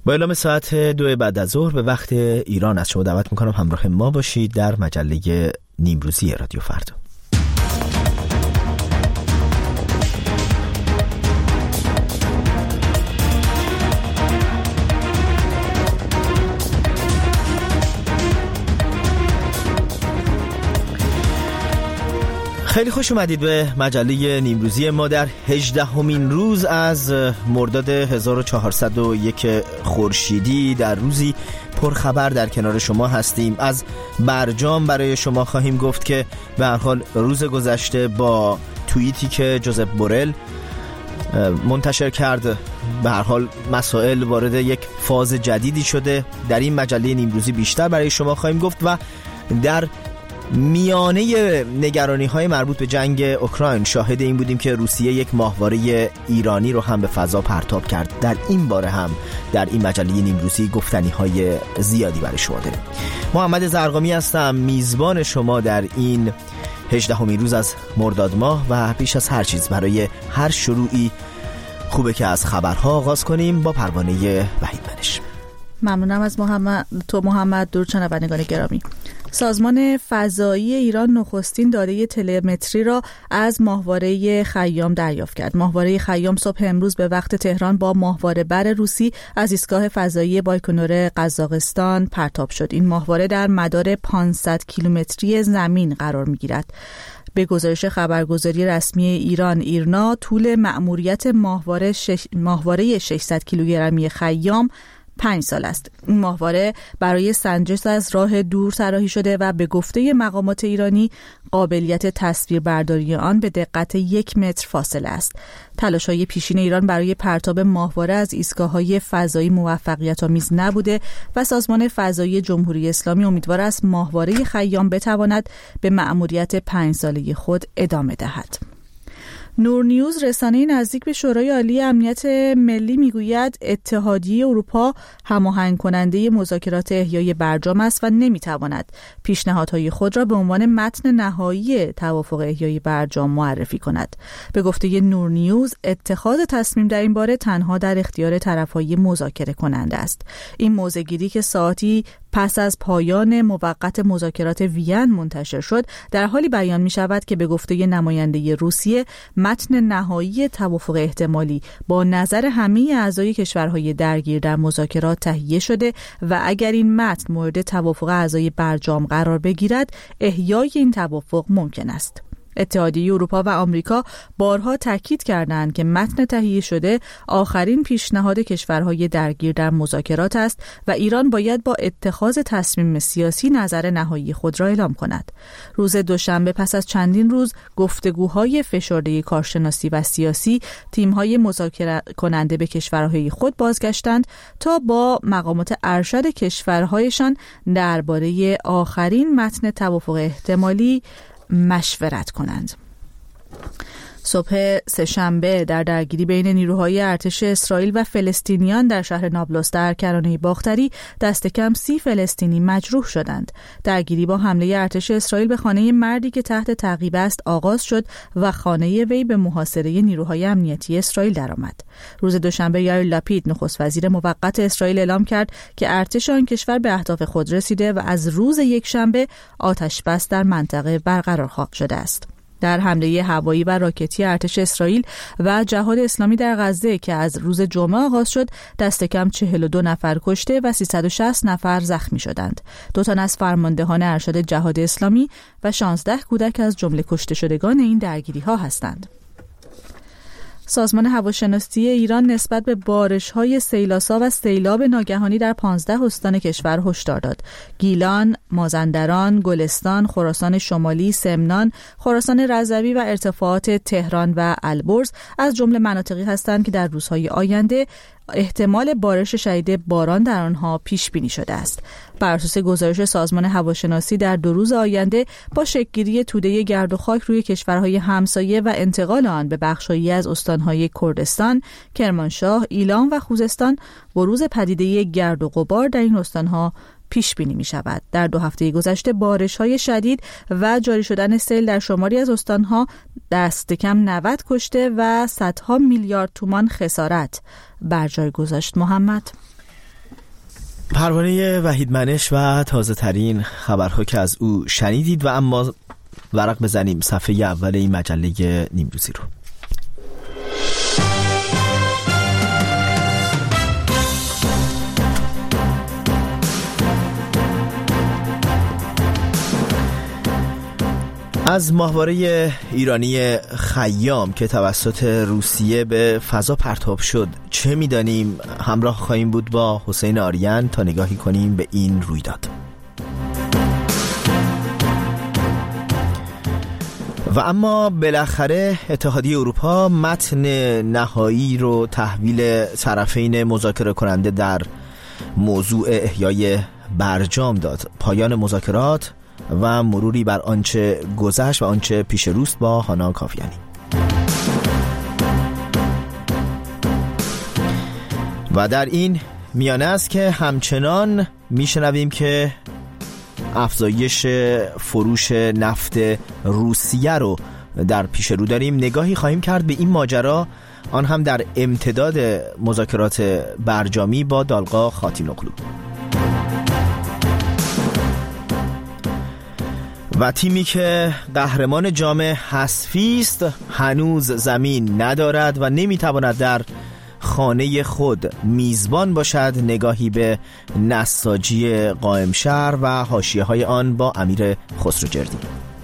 با اعلام ساعت 2 بعد از ظهر به وقت ایران از شما دعوت میکنم همراه ما باشید در مجله نیمروزی رادیو فردا. خیلی خوش اومدید به مجله نیمروزی ما در 18مین روز از مرداد 1401 خورشیدی. در روزی پرخبر در کنار شما هستیم. از برجام برای شما خواهیم گفت که به هر حال روز گذشته با توییتی که جوزپ بورل منتشر کرد به هر حال مسائل وارد یک فاز جدیدی شده. در این مجله نیمروزی بیشتر برای شما خواهیم گفت و در میانه نگرانی‌های مربوط به جنگ اوکراین شاهد این بودیم که روسیه یک ماهواره ایرانی رو هم به فضا پرتاب کرد. در این باره هم در این مجله نیمروزی گفتنی‌های زیادی برای شما داریم. محمد زرقامی هستم، میزبان شما در این 18مین روز از مرداد ماه و پیش از هر چیز برای هر شروعی خوبه که از خبرها آغاز کنیم با پروانه وحید منش. ممنونم از محمد. دور شنوندگان گرامی. سازمان فضایی ایران نخستین داده تلمتری را از ماهواره خیام دریافت کرد. ماهواره خیام صبح امروز به وقت تهران با ماهواره بر روسی از ایستگاه فضایی بایکنور قزاقستان پرتاب شد. این ماهواره در مدار 500 کیلومتری زمین قرار می‌گیرد. به گزارش خبرگزاری رسمی ایران ایرنا، طول مأموریت ماهواره 600 کیلوگرمی خیام 5 سال است. این ماهواره برای سنجش از راه دور طراحی شده و به گفته مقامات ایرانی قابلیت تصویربرداری آن به دقت 1 متر فاصله است. تلاش‌های پیشین ایران برای پرتاب ماهواره از ایستگاه‌های فضایی موفقیت‌آمیز نبوده و سازمان فضایی جمهوری اسلامی امیدوار است ماهواره خیام بتواند به مأموریت 5 ساله خود ادامه دهد. نور نیوز رسانه نزدیک به شورای عالی امنیت ملی میگوید اتحادیه اروپا هماهنگ کننده مذاکرات احیای برجام است و نمیتواند پیشنهادهای خود را به عنوان متن نهایی توافق احیای برجام معرفی کند. به گفته نور نیوز اتخاذ تصمیم در این باره تنها در اختیار طرفهای مذاکره کننده است. این موضع‌گیری که ساعتی پس از پایان موقت مذاکرات وین منتشر شد در حالی بیان می شود که به گفته نماینده روسیه متن نهایی توافق احتمالی با نظر همه اعضای کشورهای درگیر در مذاکرات تهیه شده و اگر این متن مورد توافق اعضای برجام قرار بگیرد احیای این توافق ممکن است. اتحادیه اروپا و آمریکا بارها تاکید کردند که متن تهیه شده آخرین پیشنهاد کشورهای درگیر در مذاکرات است و ایران باید با اتخاذ تصمیم سیاسی نظر نهایی خود را اعلام کند. روز دوشنبه پس از چندین روز گفتگوهای فشرده کارشناسی و سیاسی، تیم‌های مذاکره کننده به کشورهای خود بازگشتند تا با مقامات ارشد کشورهایشان درباره آخرین متن توافق احتمالی مشورت کنند. صبح سه‌شنبه در درگیری بین نیروهای ارتش اسرائیل و فلسطینیان در شهر نابلس در کرانه باختری دست کم 30 فلسطینی مجروح شدند. درگیری با حمله ارتش اسرائیل به خانه مردی که تحت تعقیب است آغاز شد و خانه وی به محاصره نیروهای امنیتی اسرائیل درآمد. روز دوشنبه یائیر لاپید نخست وزیر موقت اسرائیل اعلام کرد که ارتش آن کشور به اهداف خود رسیده و از روز یکشنبه آتش بس در منطقه برقرار شده است. در حمله هوایی و راکتی ارتش اسرائیل و جهاد اسلامی در غزه که از روز جمعه آغاز شد دست کم 42 نفر کشته و 360 نفر زخمی شدند. 2 تن از فرماندهان ارشد جهاد اسلامی و 16 کودک از جمله کشته شدگان این درگیری‌ها هستند. سازمان هواشناسی ایران نسبت به بارش‌های سیلاسا و سیلاب ناگهانی در 15 استان کشور هشدار داد. گیلان، مازندران، گلستان، خراسان شمالی، سمنان، خراسان رضوی و ارتفاعات تهران و البرز از جمله مناطقی هستند که در روزهای آینده احتمال بارش شدید باران در آنها پیش بینی شده است. بر اساس گزارش سازمان هواشناسی در 2 روز آینده با شکل‌گیری توده گرد و خاک روی کشورهای همسایه و انتقال آن به بخش‌هایی از استان‌های کردستان، کرمانشاه، ایلام و خوزستان بروز پدیده گرد و غبار در این استان‌ها پیش بینی می شود. در 2 هفته گذشته بارش‌های شدید و جاری شدن سیل در شماری از استان‌ها دست کم 90 کشته و صدها میلیارد تومان خسارت بر جای گذاشت. محمد پروانه وحید منش و تازه ترین خبرها که از او شنیدید و اما ورق بزنیم صفحه اول این مجله نیمروزی رو. از ماهواره ایرانی خیام که توسط روسیه به فضا پرتاب شد چه می‌دانیم؟ همراه خواهیم بود با حسین آریان تا نگاهی کنیم به این رویداد. و اما بالاخره اتحادیه اروپا متن نهایی رو تحویل طرفین مذاکره کننده در موضوع احیای برجام داد. پایان مذاکرات و مروری بر آنچه گذشت و آنچه پیش روست با هانا کافیانی. و در این میانه است که همچنان میشنویم که افزایش فروش نفت روسیه رو در پیش رو داریم. نگاهی خواهیم کرد به این ماجرا، آن هم در امتداد مذاکرات برجامی با دالقا خاتی‌نوغلو. و تیمی که قهرمان جام حذفی است هنوز زمین ندارد و نمیتواند در خانه خود میزبان باشد. نگاهی به نساجی قائمشهر و حاشیه‌های آن با امیر خسروجردی.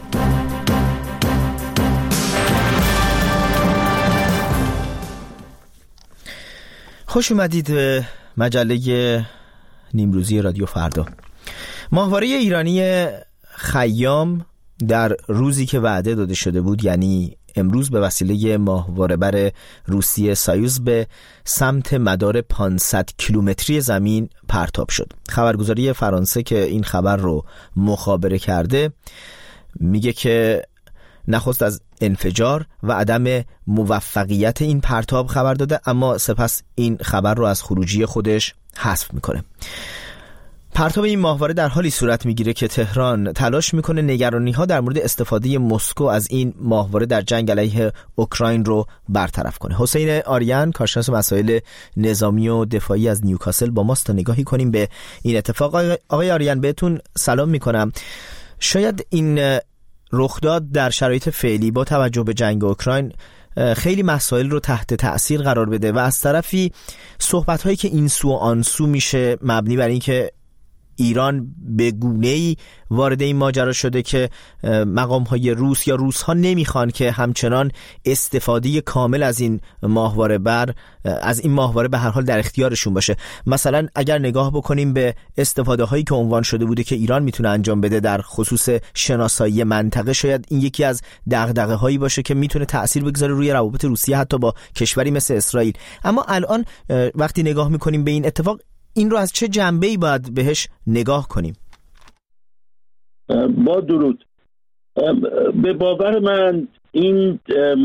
خوش اومدید به مجله نیمروزی رادیو فردا. ماهواره ایرانی خیام در روزی که وعده داده شده بود، یعنی امروز، به وسیله ماهواره بر روسیه سایوز به سمت مدار 500 کیلومتری زمین پرتاب شد. خبرگزاری فرانسه که این خبر رو مخابره کرده میگه که نخست از انفجار و عدم موفقیت این پرتاب خبر داده، اما سپس این خبر رو از خروجی خودش حذف میکنه. پرتاب این ماهواره در حالی صورت میگیره که تهران تلاش میکنه نگرانی‌ها در مورد استفاده مسکو از این ماهواره در جنگ علیه اوکراین رو برطرف کنه. حسین آریان، کارشناس مسائل نظامی و دفاعی از نیوکاسل، با ماست تا نگاهی کنیم به این اتفاق. آقای آریان، بهتون سلام میکنم. شاید این رخداد در شرایط فعلی با توجه به جنگ اوکراین خیلی مسائل رو تحت تأثیر قرار بده و از طرفی صحبت‌هایی که این سو و آن سو میشه مبنی بر این که ایران به گونه‌ای وارد این ماجرا شده که مقام‌های روس یا روس‌ها نمیخوان که همچنان استفاده کامل از این ماهواره به هر حال در اختیارشون باشه. مثلا اگر نگاه بکنیم به استفاده‌هایی که عنوان شده بوده که ایران میتونه انجام بده در خصوص شناسایی منطقه، شاید این یکی از دغدغه‌هایی باشه که میتونه تأثیر بگذاره روی روابط روسیه حتی با کشوری مثل اسرائیل. اما الان وقتی نگاه می‌کنیم به این اتفاق، این رو از چه جنبه‌ای باید بهش نگاه کنیم؟ با درود. به باور من این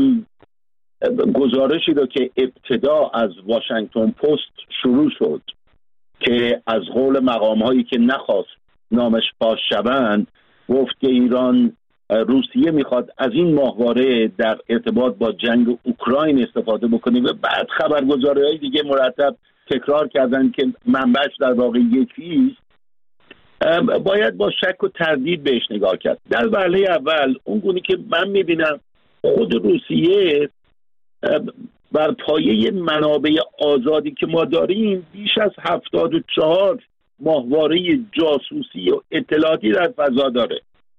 گزارشی رو که ابتدا از واشنگتن پست شروع شد که از قول مقام‌هایی که نخواست نامش فاش شوند، گفت که ایران روسیه میخواد از این ماهواره در ارتباط با جنگ اوکراین استفاده بکنه و بعد خبرگزاری‌های دیگه مرتب تکرار کردن که منبعش در واقع یکیست، باید با شک و تردید بهش نگاه کرد. در وهله اول اون گونه که من میبینم خود روسیه بر پایه منابع آزادی که ما داریم بیش از 74 ماهواره جاسوسی و اطلاعاتی در فضا داره.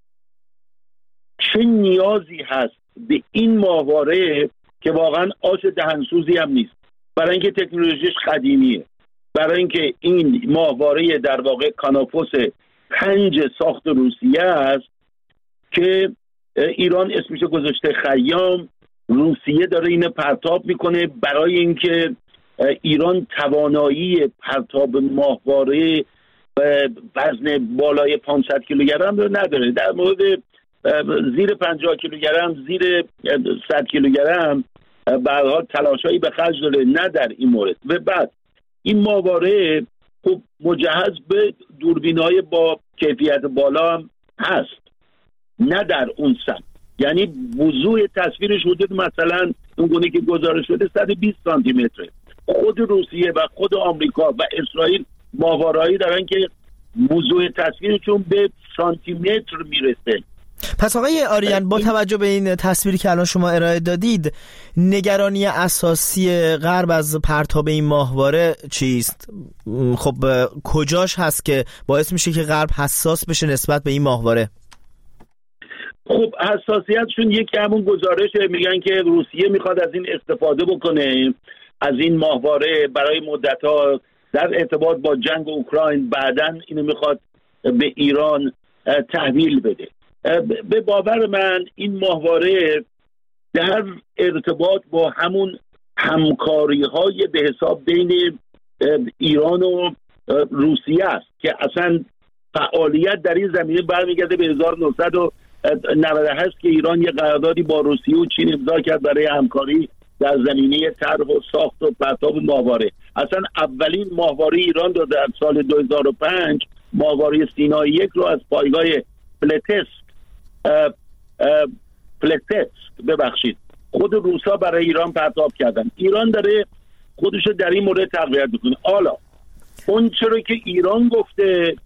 چه نیازی هست به این ماهواره که واقعا آش دهنسوزی هم نیست، برای اینکه تکنولوژیش قدیمیه، برای اینکه این ماهواره در واقع کاناپوس 5 ساخت روسیه است که ایران اسمش گذاشته خیام. روسیه داره اینو پرتاب میکنه برای اینکه ایران توانایی پرتاب ماهواره وزن بالای 500 کیلوگرم رو نداره. در مورد زیر 50 کیلوگرم، زیر 100 کیلوگرم به هر حال تلاشایی به خرج داره، نه در این مورد. و بعد این ماهواره خب مجهز به دوربین‌های با کیفیت بالا هم هست، نه در اون سمت. یعنی وضوح تصویرش حدود مثلا اون گونه که گزارش شده 120 سانتی متره. خود روسیه و خود آمریکا و اسرائیل ماهوارهایی دارن که موضوع تصویرشون به سانتیمتر میرسه. پس آقای آریان، با توجه به این تصویری که الان شما ارائه دادید، نگرانی اساسی غرب از پرتاب این ماهواره چیست؟ خب کجاش هست که باعث میشه که غرب حساس بشه نسبت به این ماهواره؟ خب حساسیتشون یکی همون گزارشه، میگن که روسیه میخواد از این استفاده بکنه، از این ماهواره برای مدت‌ها در ارتباط با جنگ اوکراین، بعداً اینو میخواد به ایران تحویل بده. به باور من این ماهواره در ارتباط با همون همکاری‌های به حساب بین ایران و روسیه است که اصلا فعالیت در این زمینه برمیگرده به 1998 که ایران یه قراردادی با روسیه و چین امضا کرد برای همکاری در زمینه طرح و ساخت و پرتاب ماهواره. اصلا اولین ماهواره ایران رو در سال 2005 ماهواره سینای 1 رو از پایگاه پلتسک خود روسا برای ایران پرتاب کردن. ایران داره خودشو در این مورد تقویت میکنه. حالا اون چرا که ایران گفته،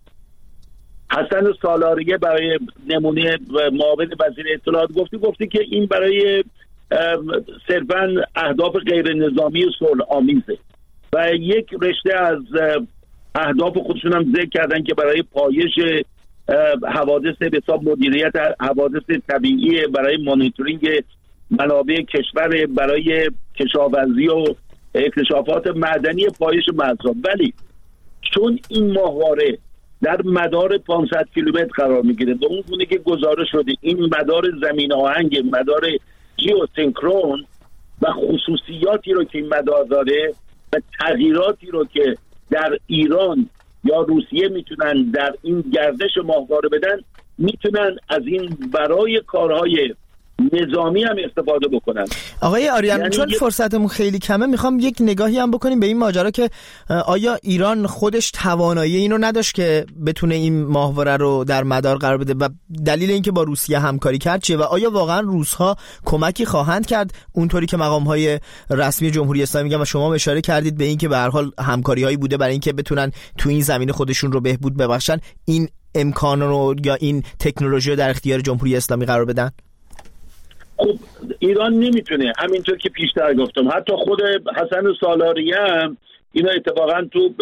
حسن سالاریه برای نمونه معاون وزیر اطلاعات گفته که این برای صرفاً اهداف غیر نظامی صلح آمیزه و یک رشته از اهداف خودشون هم ذکر کردن که برای پایش حوادث به حساب مدیریت حوادث طبیعی، برای مانیتورینگ منابع کشور، برای کشاورزی و اکتشافات معدنی، پایش مرزها. ولی چون این ماهواره در مدار 500 کیلومتر قرار میگیره، به اون گونه که گزارش شده این مدار زمین آهنگ، مدار جیوسینکرون و خصوصیاتی رو که این مدار داره و تغییراتی رو که در ایران یا روسیه میتونن در این گردش ماهواره بدن، میتونن از این برای کارهای نظامی هم استفاده بکنن. آقای آریان، یعنی چون فرصتمون خیلی کمه، میخوام یک نگاهی هم بکنیم به این ماجرا که آیا ایران خودش توانایی اینو نداشت که بتونه این ماهواره رو در مدار قرار بده و دلیل اینکه با روسیه همکاری کرد چیه و آیا واقعا روس‌ها کمکی خواهند کرد اونطوری که مقام‌های رسمی جمهوری اسلامی میگن و شما اشاره کردید به اینکه به هر حال همکاری‌هایی بوده برای اینکه بتونن تو این زمینه خودشون رو بهبود ببخشن، این امکان رو یا این تکنولوژی رو در اختیار جمهوری اسلامی قرار بدن؟ خب ایران نمیتونه، همینطور که پیشتر گفتم، حتی خود حسن سالاریه هم اینا اتفاقا تو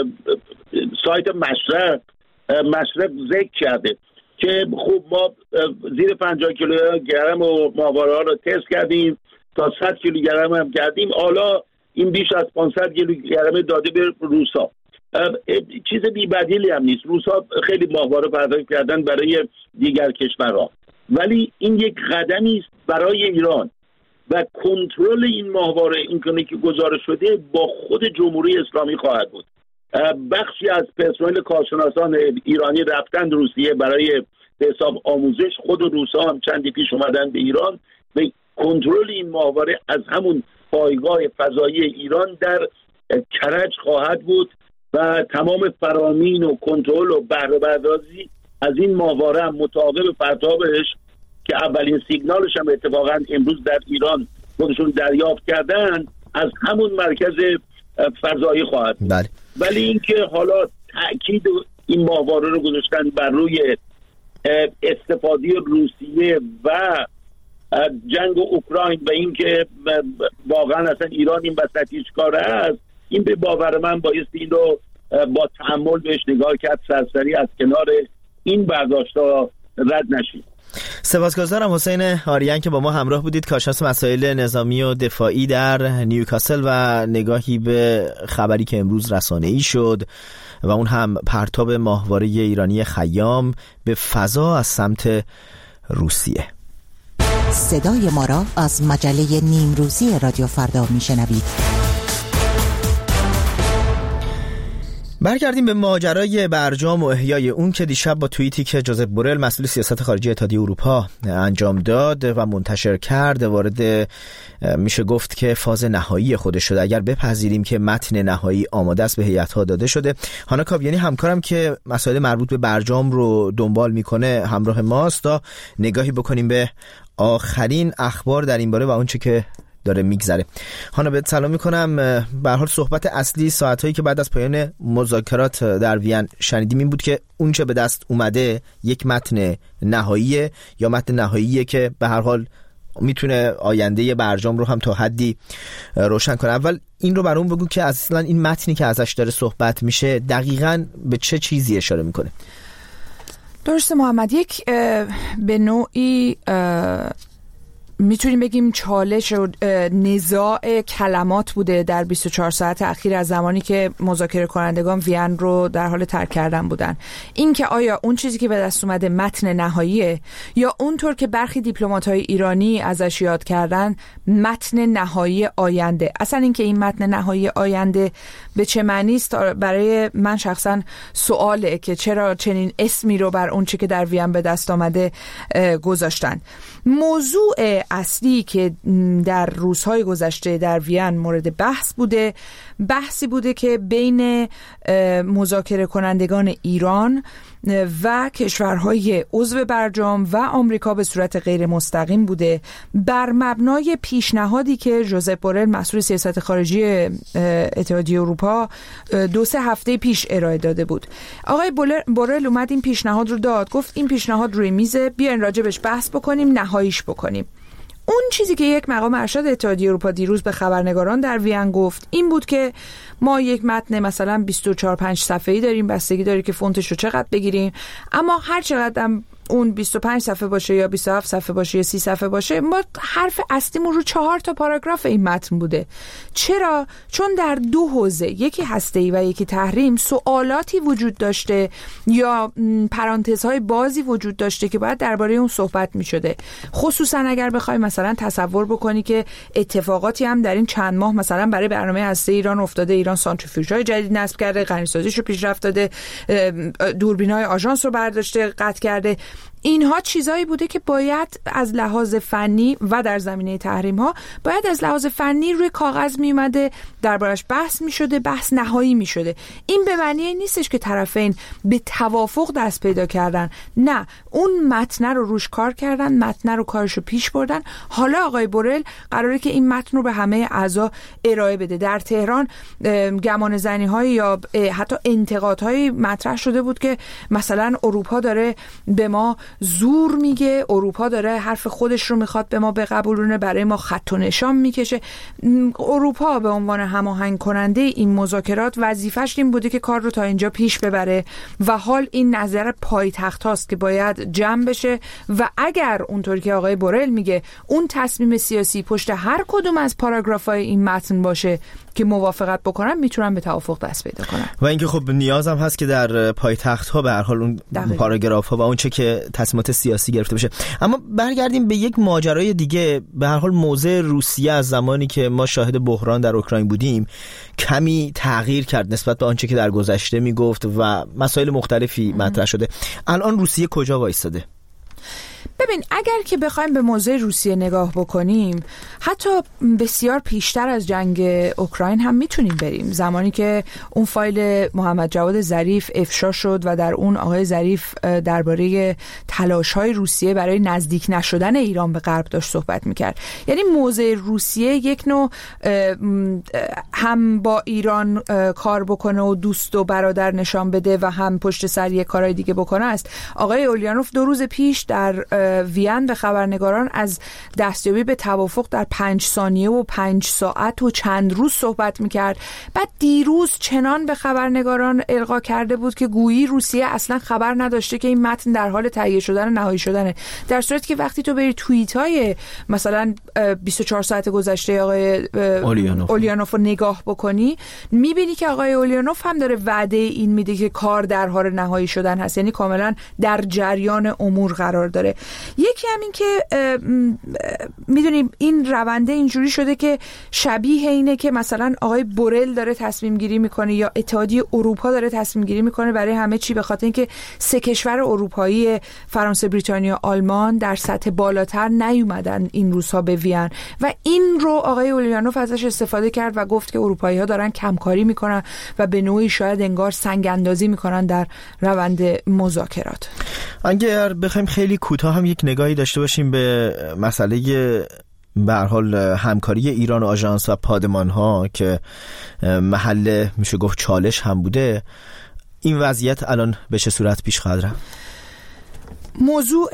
سایت مشرق ذکر کرده که خب ما زیر 50 کیلوگرم و ماهواره ها رو تست کردیم، تا 100 کیلوگرم هم کردیم، حالا این بیش از 500 کیلوگرم داده به روسا. چیز بی بدیلی هم نیست، روسا خیلی ماهواره پرداخت کردن برای دیگر کشورها، ولی این یک قدمی است برای ایران و کنترل این ماهواره اینکه که گزارش شده با خود جمهوری اسلامی خواهد بود. بخشی از پرسنل کارشناسان ایرانی رفتن روسیه برای به حساب آموزش، خود روسا هم چندی پیش اومدن به ایران و کنترل این ماهواره از همون پایگاه فضایی ایران در کرج خواهد بود و تمام فرامین و کنترل و بهره برداری از این ماهواره هم مطابق پرتابش که اولین سیگنالش هم اتفاقا امروز در ایران خودشون دریافت کردن، از همون مرکز فضایی خواهد بود. ولی اینکه حالا تأکید این ماهواره رو گذاشتن بر روی استفاده روسیه و جنگ اوکراین و اینکه واقعا اصلا ایران این وسطی چیکار است، این به باور من بایستی این رو با تأمل بهش نگاه کرد، سرسری از کنار این برداشت‌ها رد نشید. سپاسگزارم حسین آریان که با ما همراه بودید، کارشناس مسائل نظامی و دفاعی در نیوکاسل و نگاهی به خبری که امروز رسانه‌ای شد و اون هم پرتاب ماهواره ایرانی خیام به فضا از سمت روسیه. صدای ما را از مجله نیمروزی رادیو فردا میشنوید. برگردیم به ماجرای برجام و احیای اون که دیشب با توییتی که جوزپ بورل مسئول سیاست خارجی اتحادیه اروپا انجام داد و منتشر کرد وارد میشه گفت که فاز نهایی خودش شده. اگر بپذیریم که متن نهایی آماده است، به هیئت‌ها داده شده. هانا کاویانی همکارم که مسائل مربوط به برجام رو دنبال میکنه همراه ماست تا نگاهی بکنیم به آخرین اخبار در این باره و اون چه که داره میگذره. خانم بهت سلام میکنم. به هر حال صحبت اصلی ساعتایی که بعد از پایان مذاکرات در وین شنیدیم این بود که اون چه به دست اومده یک متن نهاییه یا متن نهاییه که به هر حال میتونه آینده برجام رو هم تا حدی روشن کنه. اول این رو برام بگو که اصلا این متنی که ازش داره صحبت میشه دقیقاً به چه چیزی اشاره میکنه؟ درسته محمد، یک به نوعی میتونیم بگیم چالش و نزاع کلمات بوده در 24 ساعت اخیر از زمانی که مذاکره کنندگان وین رو در حال ترک کردن بودن. این که آیا اون چیزی که به دست اومده متن نهاییه یا اونطور که برخی دیپلمات‌های ایرانی ازش یاد کردن متن نهایی آینده. اصلا این که این متن نهایی آینده به چه معنی است برای من شخصا سواله که چرا چنین اسمی رو بر اون چیزی که در وین به دست آمده گذاشتن. موضوع اصلی که در روزهای گذشته در وین مورد بحثی بوده که بین مذاکره کنندگان ایران و کشورهای عضو برجام و آمریکا به صورت غیر مستقیم بوده بر مبنای پیشنهادی که ژوزپ بورل مسئول سیاست خارجی اتحادیه اروپا 2-3 هفته پیش ارائه داده بود. آقای بورل اومد این پیشنهاد رو داد، گفت این پیشنهاد روی میزه، بیاین راجبش بحث بکنیم، نهاییش بکنیم. اون چیزی که یک مقام ارشد اتحادیه اروپا دیروز به خبرنگاران در وین گفت این بود که ما یک متن مثلا 24-5 صفحه‌ای داریم، بستگی داره که فونتش رو چقدر بگیریم، اما هر چقدر اون 25 صفحه باشه یا 27 صفحه باشه یا 30 صفحه باشه، ما حرف اصلیمون رو 4 تا پاراگراف این متن بوده. چرا؟ چون در 2 حوزه، یکی هسته‌ای و یکی تحریم، سوالاتی وجود داشته یا پرانتزهای بازی وجود داشته که باید درباره اون صحبت می‌شده. خصوصا اگر بخوای مثلا تصور بکنی که اتفاقاتی هم در این چند ماه مثلا برای برنامه هسته ایران افتاده، ایران سانتریفیوژهای جدید نصب کرده، غنی‌سازیشو پیشرفت داده، دوربین‌های آژانس رو برداشته، قطع کرده. اینها چیزایی بوده که باید از لحاظ فنی و در زمینه تحریم ها باید از لحاظ فنی روی کاغذ می اومده، دربارش بحث می شده، بحث نهایی می شده. این به معنی نیستش که طرفین به توافق دست پیدا کردن، نه، اون متن رو روش کار کردن، متن رو کارشو پیش بردن. حالا آقای بورل قراره که این متن رو به همه اعضا ارائه بده. در تهران گمان زنی های یا حتی انتقادهای مطرح شده بود که مثلا اروپا داره به ما زور میگه، اروپا داره حرف خودش رو میخواد به ما بقبولونه، برای ما خط و نشان میکشه. اروپا به عنوان هماهنگ کننده این مذاکرات وظیفش این بوده که کار رو تا اینجا پیش ببره و حال این نظر پایتخت هاست که باید جمع بشه و اگر اونطوری که آقای بورل میگه اون تصمیم سیاسی پشت هر کدوم از پاراگراف‌های این متن باشه که موافقت بکنن، میتونن به توافق دست پیدا کنن. و اینکه خب نیازم هست که در پایتخت‌ها به هر حال اون پاراگراف‌ها و اون چه که تصمیمات سیاسی گرفته بشه. اما برگردیم به یک ماجرای دیگه. به هر حال موضع روسیه از زمانی که ما شاهد بحران در اوکراین بودیم کمی تغییر کرد نسبت به آنچه که در گذشته میگفت و مسائل مختلفی مطرح شده. الان روسیه کجا وایستاده؟ ببین، اگر که بخوایم به موضوع روسیه نگاه بکنیم، حتی بسیار پیشتر از جنگ اوکراین هم میتونیم بریم. زمانی که اون فایل محمد جواد ظریف افشا شد و در اون آقای ظریف درباره تلاش‌های روسیه برای نزدیک نشدن ایران به غرب داشت صحبت میکرد، یعنی موضع روسیه یک نوع هم با ایران کار بکنه و دوست و برادر نشان بده و هم پشت سر یک کارهای دیگه بکنه است. آقای اولیانوف 2 روز پیش در وین به خبرنگاران از دستیابی به توافق در 5 ثانیه و 5 ساعت و چند روز صحبت میکرد. بعد دیروز چنان به خبرنگاران القا کرده بود که گویی روسیه اصلا خبر نداشته که این متن در حال تهیه شدن و نهایی شدنه، در صورتی که وقتی تو بری توییت های مثلا 24 ساعت گذشته آقای اولیانوف رو نگاه بکنی، میبینی که آقای اولیانوف هم داره وعده این میده که کار در حال نهایی شدن هست، یعنی کاملا در جریان امور قرار داره. یکی همین که میدونیم این رونده اینجوری شده که شبیه اینه که مثلا آقای بورل داره تصمیم گیری میکنه یا اتحادیه اروپا داره تصمیم گیری میکنه برای همه چی، به خاطر اینکه 3 کشور اروپایی فرانسه، بریتانیا، آلمان در سطح بالاتر نیومدن این روزها به وین و این رو آقای اولیانوف ازش استفاده کرد و گفت که اروپایی ها دارن کمکاری میکنن و به نوعی شاید انگار سنگ اندازی میکنن در روند مذاکرات. اگر بخوایم خیلی کوتاه هم یک نگاهی داشته باشیم به مسئله به هر حال همکاری ایران و آژانس و پادمان ها که محل میشه گفت چالش هم بوده، این وضعیت الان به چه صورت پیش خواهد رفت؟ موضوع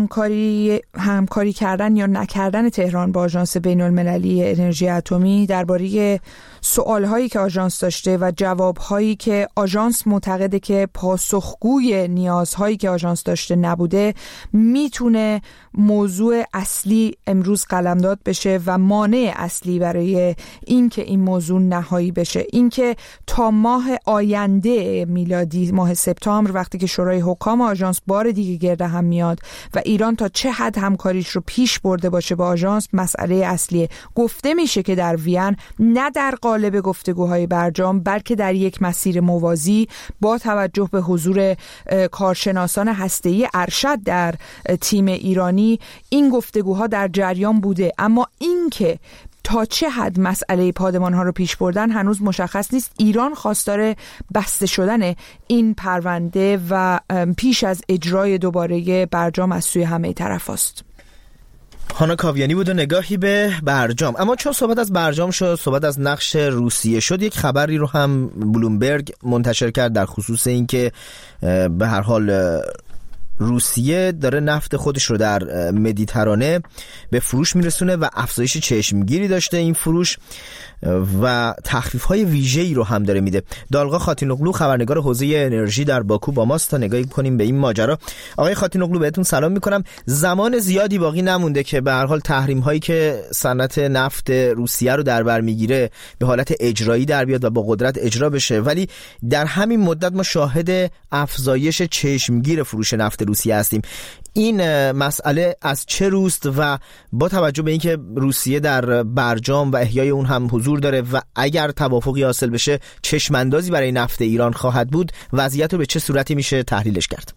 همکاری کردن یا نکردن تهران با آژانس بین‌المللی انرژی اتمی درباره سوالهایی که آژانس داشته و جوابهایی که آژانس معتقده که پاسخگوی نیازهایی که آژانس داشته نبوده، میتونه موضوع اصلی امروز قلمداد بشه و مانع اصلی برای این که این موضوع نهایی بشه. این که تا ماه آینده میلادی، ماه سپتامبر، وقتی که شورای حکام آژانس بار دیگه گرده هم میاد و ایران تا چه حد همکاریش رو پیش برده باشه با آژانس، مسئله اصلیه. گفته میشه که در وین نه در قالب گفتگوهای برجام، بلکه در یک مسیر موازی با توجه به حضور کارشناسان هسته‌ای ارشد در تیم ایرانی این گفتگوها در جریان بوده. اما این که تا چه حد مسئله پادمان‌ها رو پیش بردن هنوز مشخص نیست. ایران خواستار بسته شدن این پرونده و پیش از اجرای دوباره برجام از سوی همه طرف است. هانا کاویانی بود و نگاهی به برجام. اما چون صحبت از برجام شد، صحبت از نقش روسیه شد، یک خبری رو هم بلومبرگ منتشر کرد در خصوص این که به هر حال روسیه داره نفت خودش رو در مدیترانه به فروش میرسونه و افزایش چشمگیری داشته این فروش و تخفیف‌های ویژه‌ای رو هم داره میده. دالغا خاتینوغلو خبرنگار حوزه انرژی در باکو با ماست تا نگاهی کنیم به این ماجرا. آقای خاتینوغلو بهتون سلام میکنم. زمان زیادی باقی نمونده که به هر حال تحریم‌هایی که صنعت نفت روسیه رو در بر میگیره به حالت اجرایی در بیاد و با قدرت اجرا بشه، ولی در همین مدت ما شاهد افزایش چشمگیر فروش نفت روسیه هستیم. این مسئله از چه روست و با توجه به اینکه روسیه در برجام و احیای اون هم حضور داره و اگر توافقی حاصل بشه چشماندازی برای نفت ایران خواهد بود، وضعیت رو به چه صورتی میشه تحلیلش کرد؟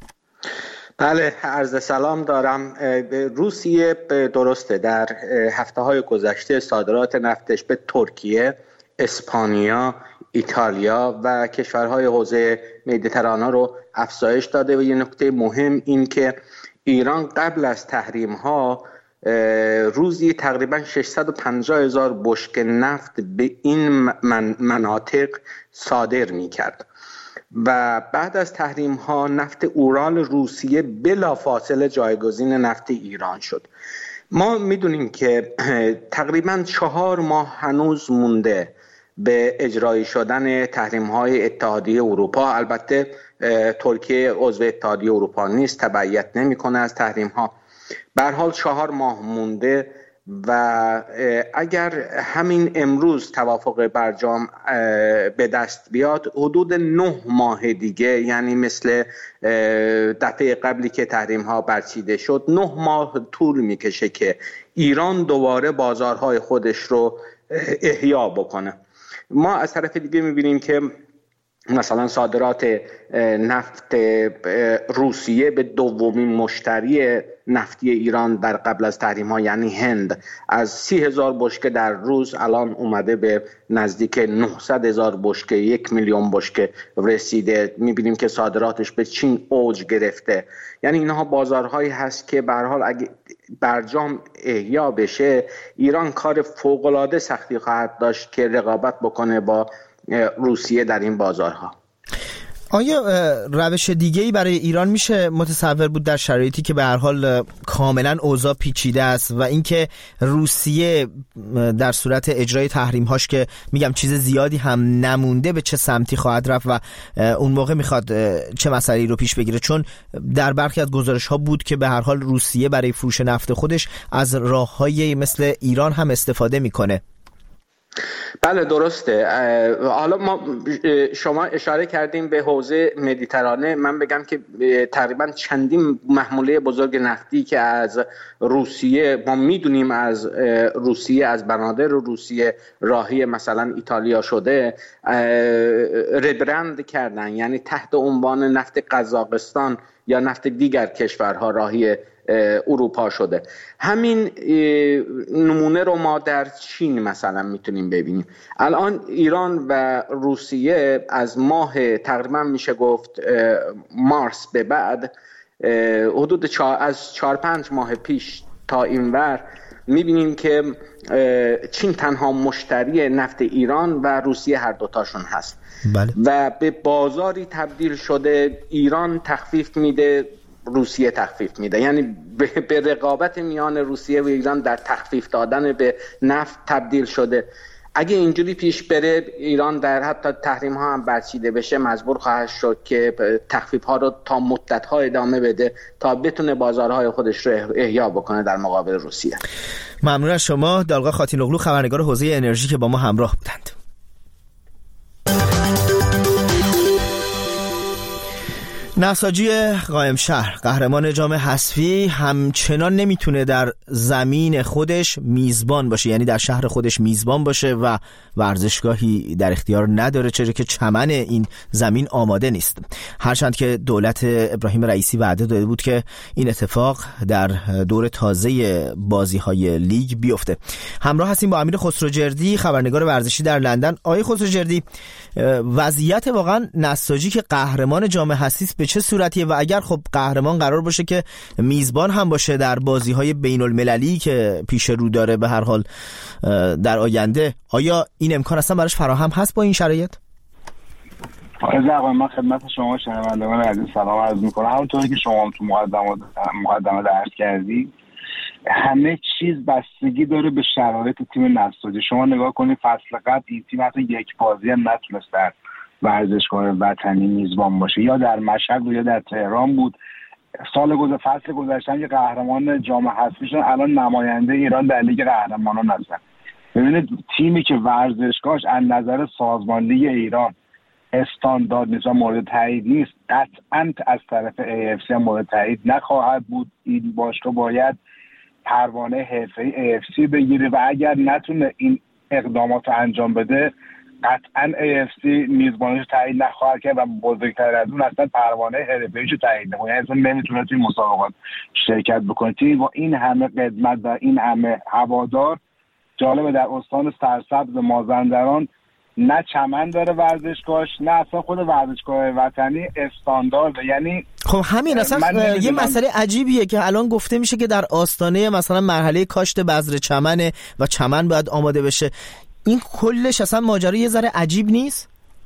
بله، عرض سلام دارم. روسیه درسته در هفته‌های گذشته صادرات نفتش به ترکیه، اسپانیا، ایتالیا و کشورهای حوزه مدیترانه رو افزایش داده و یه نکته مهم این که ایران قبل از تحریم ها روزی تقریبا 650,000 بشکه نفت به این مناطق صادر می کرد و بعد از تحریم ها نفت اورال روسیه بلافاصله جایگزین نفت ایران شد. ما میدونیم که تقریبا 4 ماه هنوز مونده به اجرایی شدن تحریم‌های اتحادیه اروپا. البته ترکیه عضو اتحادیه اروپا نیست، تبعیت نمی‌کنه از تحریم‌ها. به هر حال 4 ماه مونده و اگر همین امروز توافق برجام به دست بیاد، حدود 9 ماه دیگه، یعنی مثل دفعه قبلی که تحریم‌ها برچیده شد، 9 ماه طول می‌کشه که ایران دوباره بازارهای خودش رو احیا بکنه. ما از طرف دیگه می‌بینیم که مثلا صادرات نفت روسیه به دومین مشتری نفتی ایران در قبل از تحریم‌ها یعنی هند از 30,000 بشکه در روز الان اومده به نزدیک 900,000 بشکه، 1,000,000 بشکه رسیده. می‌بینیم که صادراتش به چین اوج گرفته. یعنی اینها بازارهایی هست که به هر حال اگه برجام احیا بشه، ایران کار فوق‌العاده سختی خواهد داشت که رقابت بکنه با روسیه در این بازارها. آیا روش دیگه‌ای برای ایران میشه متصور بود در شرایطی که به هر حال کاملا اوضاع پیچیده است و اینکه روسیه در صورت اجرای تحریم‌هاش که میگم چیز زیادی هم نمونده به چه سمتی خواهد رفت و اون موقع میخواد چه مسئله‌ای رو پیش بگیره؟ چون در برخی از گزارش‌ها بود که به هر حال روسیه برای فروش نفت خودش از راه‌های مثل ایران هم استفاده میکنه. بله درسته. حالا شما اشاره کردیم به حوزه مدیترانه. من بگم که تقریبا چندین محموله بزرگ نفتی که از روسیه ما میدونیم از روسیه، از بنادر روسیه راهی مثلا ایتالیا شده، ریبرند کردن، یعنی تحت عنوان نفت قزاقستان یا نفت دیگر کشورها راهی اروپا شده. همین نمونه رو ما در چین مثلا میتونیم ببینیم. الان ایران و روسیه از ماه تقریبا میشه گفت مارس به بعد، حدود از 4-5 ماه پیش تا اینور میبینیم که چین تنها مشتری نفت ایران و روسیه هر دوتاشون هست. بله. و به بازاری تبدیل شده، ایران تخفیف میده، روسیه تخفیف میده، یعنی به رقابت میان روسیه و ایران در تخفیف دادن به نفت تبدیل شده. اگه اینجوری پیش بره، ایران در حتی تحریم ها هم برچیده بشه مجبور خواهد شد که تخفیف ها رو تا مدت ها ادامه بده تا بتونه بازارهای خودش رو احیا بکنه در مقابل روسیه. ممنون از شما دالقا خاتین‌اوغلو، خبرنگار حوزه انرژی که با ما همراه بودند. نساجی قائمشهر، قهرمان جام حذفی، همچنان نمیتونه در زمین خودش میزبان باشه، یعنی در شهر خودش میزبان باشه و ورزشگاهی در اختیار نداره، چرا که چمن این زمین آماده نیست. هرچند که دولت ابراهیم رئیسی وعده داده بود که این اتفاق در دور تازه بازی‌های لیگ بیفته. همراه هستیم با امیر خسروجردی، خبرنگار ورزشی در لندن. آقای خسروجردی، وضعیت واقعا نساجی که قهرمان جام حذفی به چه صورتیه و اگر خب قهرمان قرار باشه که میزبان هم باشه در بازی‌های بین‌المللی که پیش رو داره به هر حال در آینده، آیا این امکان اصلا براش فراهم هست با این شرایط؟ من خدمت شما شنوندگان عزیز سلام عرض می‌کنم. همونطوری که شما تو مقدمه عرض کردید، همه چیز بستگی داره به شرایط تیم نساجی. شما نگاه کنید فصل قبل این تیم حتی یک بازی هم نتونست در ورزشگاه وطنی میزبان باشه، یا در مشهد یا در تهران بود. فصل گذشته که قهرمان جام حذفی شدن، الان نماینده ایران در لیگ قهرمانان هستن. ببینید تیمی که ورزشگاهش از نظر سازمان لیگ ایران استاندارد نیست و مورد تایید نیست، قطعاً از طرف AFC مورد تایید نخواهد بود. این باشگاه باید پروانه حرفه‌ای AFC بگیره و اگر نتونه این اقدامات رو انجام بده، قطعاً AFC میزبانیش تایید نخواهد کرد و بزرگتر از اون اصلا پروانه حرفه‌ایشو تایید نمی‌کنه، اصلا نمیتونه توی مسابقات شرکت بکنه. تیم با این همه قدمت و این همه هوادار، جالبه در استان سرسبز مازندران نه چمن داره ورزشگاهش، نه اصلا خود ورزشگاه وطنی استاندارده. یعنی خب همین اصلا یه مسئله عجیبیه که الان گفته میشه که در آستانه مثلا مرحله کاشت بذر چمنه و چمن باید آماده بشه. این کلش اصلا ماجرا یه ذره عجیب نیست؟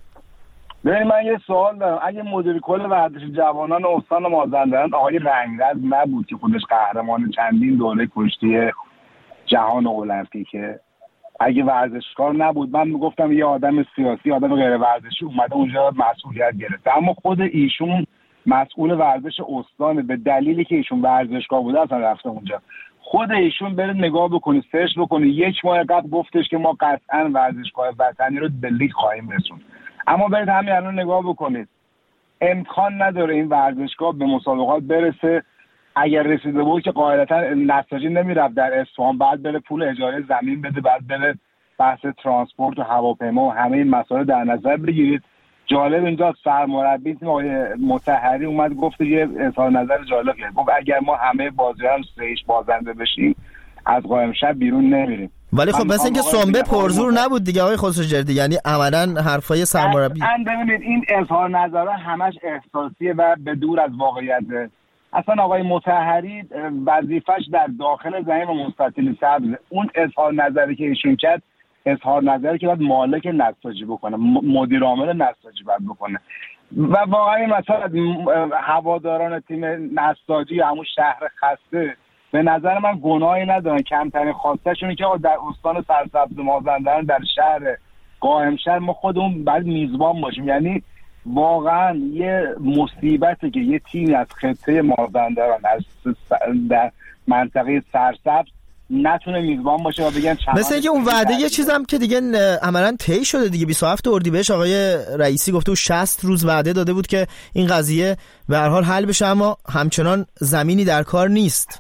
ببین من یه سوال دارم. اگه مدیر کل ورزش جوانان استان مازندران آقای رنگرز نبود که خودش قهرمان چندین دوره کشتی جهان المپیکه، اگه ورزشکار نبود، من میگفتم یه آدم سیاسی، آدم غیر ورزشی اومده اونجا مسئولیت گرفته، اما خود ایشون مسئول ورزش استانه. به دلیلی که ایشون ورزشکار بوده اصلا رفته اونجا. خود ایشون برید نگاه بکنید، سرچ بکنید، 1 ماه قبل گفتش که ما قطعا ورزشگاه وطنی رو به لیگ خواهیم رسوند. اما برید همین الان نگاه بکنید، امکان نداره این ورزشگاه به مسابقات برسه. اگر رسیده بود که قاعدتا نساجی نمیرفت در اصفهان، بعد بره پول اجاره زمین بده، بعد بره بحث ترانسپورت و هواپیما و همه این مسائل در نظر بگیرید. جالب اینجا سرمربی تیم آقای مطهری اومد گفت یه اظهار نظر جالب کرد، گفت اگر ما همه بازی‌ها رو 3-0 بازنده بشیم از قائمشهر بیرون نمیریم. ولی خب مثلا اینکه سنبه پرزور نبود دیگه آقای خسروجردی، یعنی عملاً حرفای سرمربی. ببینید این اظهار نظرها همش احساسیه و به دور از واقعیت. اصلا آقای مطهری وظیفش در داخل زمین مستطیل سبز، اون اظهار نظری که ایشون کرد اظهار نظری که باید مالک نساجی بکنه، مدیر عامل نساجی باید بکنه. و واقعا این مثلا هواداران تیم نساجی همون شهر خسته به نظر من گناهی ندارن. کمترین خواستشونه که در استان سرسبز مازندران در شهر قائمشهر ما خودمون باید میزبان باشیم. یعنی واقعا یه مصیبته که یه تیم از خطه مازندران از در منطقه سرسبز نتونه میزبان باشه و بگن مثل اینکه اون وعده یه چیزم که دیگه عملاً طی شده دیگه. 27 اردیبهشت آقای رئیسی گفته و 60 روز وعده داده بود که این قضیه به هر حال حل بشه، اما همچنان زمینی در کار نیست.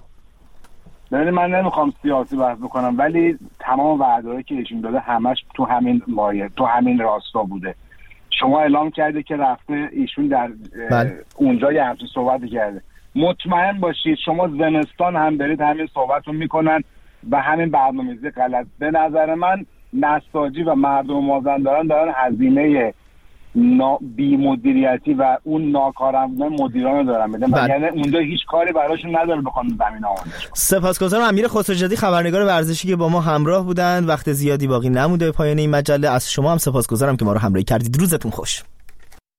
من نمیخوام سیاسی بحث بکنم، ولی تمام وعده‌هایی که ایشون داده همش تو همین مایه، تو همین راستا بوده. شما اعلام کرده که رفته ایشون در اونجا یه همچین صحبتی کرده. مطمئن باشید شما زمستان هم برید همین صحبت رو میکنن و همین برنامه‌ریزی غلط. به نظر من نساجی و مردم مازندران دارن هزینه بی مدیریتی و اون ناکارآمد مدیران دارن بدن، یعنی اونجا هیچ کاری براشون نداره بخوان زمین آماده کنن. سپاسگزارم امیر خسروزادی، خبرنگار ورزشی که با ما همراه بودند. وقت زیادی باقی نمونده پایان این مجله. از شما هم سپاسگزارم که ما رو همراهی کردید. روزتون خوش.